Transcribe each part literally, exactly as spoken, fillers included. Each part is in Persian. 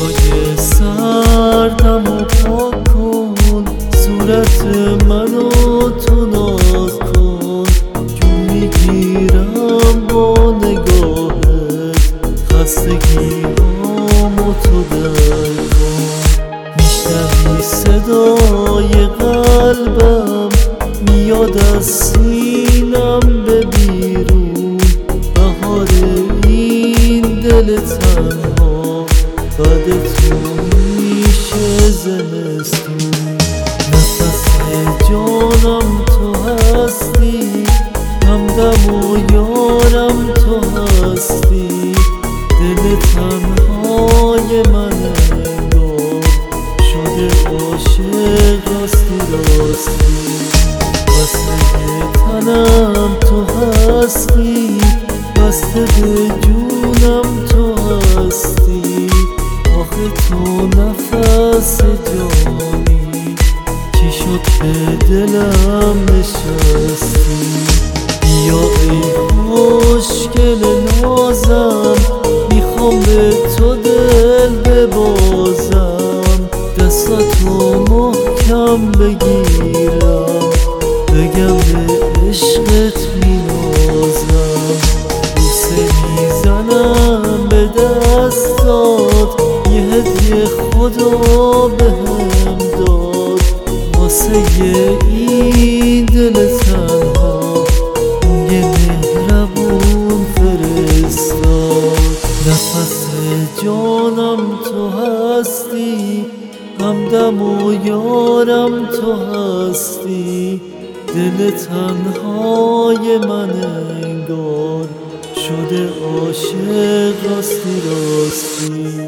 اشکای سردم و پاک کن، صورت منو تو ناز کن. جون میگیرم با نگاهت، خستگی هامو تو در کن. میشنوی صدای قلبم میاد از سینم به بیرون. بهار این دل تنها بعد تو میشه زمستون. نفس جانم تو هستی، همدم و یارم تو هستی. دل تنهای من انگار شده عاشق راستی راستی. وصله تنم تو هستی، بسته به جونم تو هستی. آخه تو نفس جانی، چی شد به دلم نشستی؟ بیا ای خوشگل نازم، میخوام به تو دل ببازم. دستاتو محکم بگیرم، بگم به عشقت مینازم. بوسه میزنم به دستات، یه هدیه خدا بهم داد. واسه این دل تنها یه مهربون فرستاد. نفس جانم تو هستی، همدم و یارم تو هستی. دل تنهای من انگار شده عاشق راستی راستی.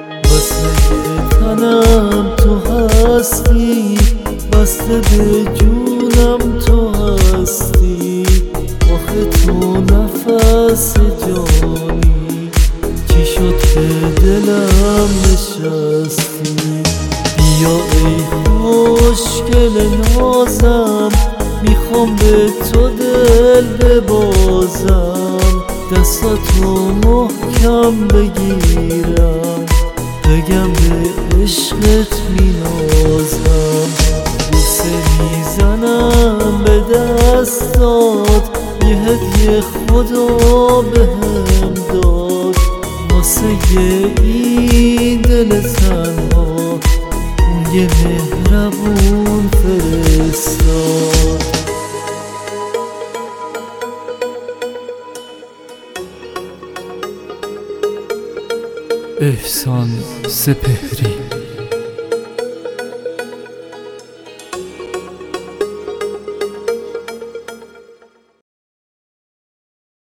وصله تنم تو هستی، بسته به جونم تو هستی. آخه تو نفس جانی، چی شد به دلم نشستی؟ بیا ای خوشگل نازم، میخوام به تو دل ببازم. دستاتو محکم بگیرم، بگم به عشقت مینازم. بوسه میزنم به دستات، یه هدیه خدا بهم داد. واسه این دل تنها یه مهربون فرستاد. احسان سپهری.